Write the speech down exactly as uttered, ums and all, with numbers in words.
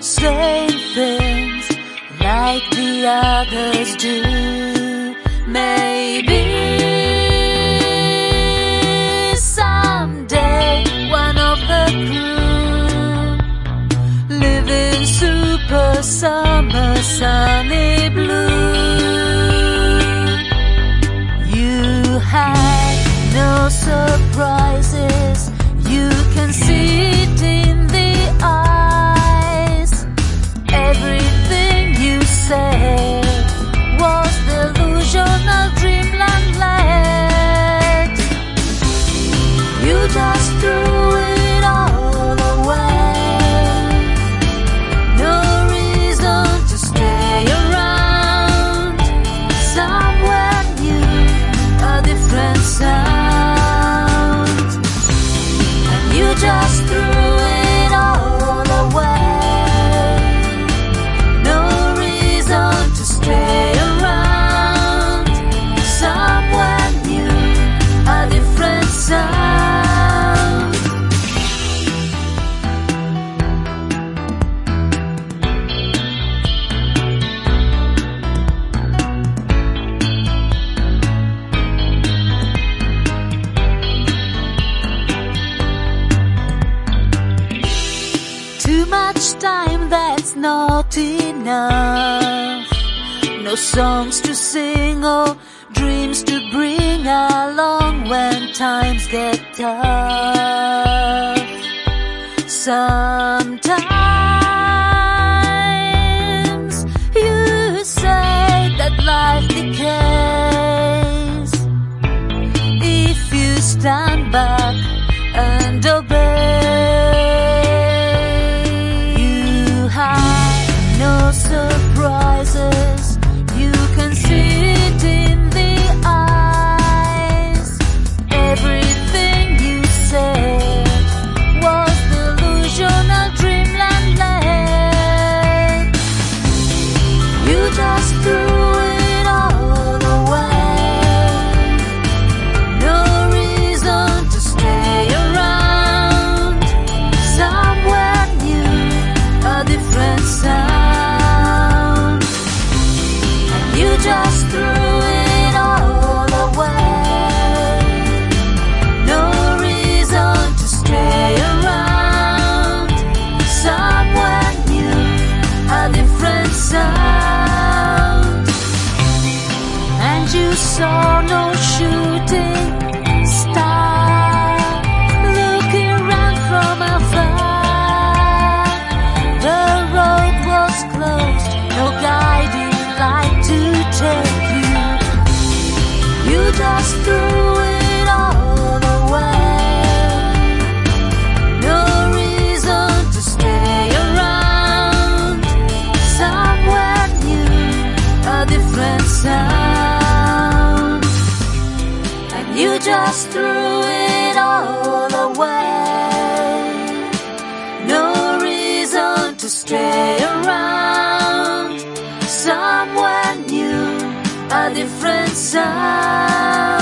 saying things like the others do. Maybe someday one of the crew, living super summer sunny blue. You had no surprises, you can see it in the eyes. Everything you said was delusional dreamland led. You just threw it all away. No reason to stay around. Somewhere new, a different sound. And you just threw it all away. No reason to stay around. Somewhere new, a different sound. Too much time, that's not enough. No songs to sing or dreams to bring along when times get tough. Sometimes you say that life decays if you stand back and obey. No surprises, you can see it in the eyes. Everything you said was delusional dreamland led. You just threw it all away. No reason to stay around. Somewhere new, a different sound. You just threw it all away. No reason to stay around. Somewhere new, a different sound. And you saw no shooting star looking round from afar. The road was closed, no guiding light to take you. You just threw it all away. No reason to stay around. Somewhere new, a different sound. And you just threw it all away. No reason to stay around. Somewhere new, a different sound.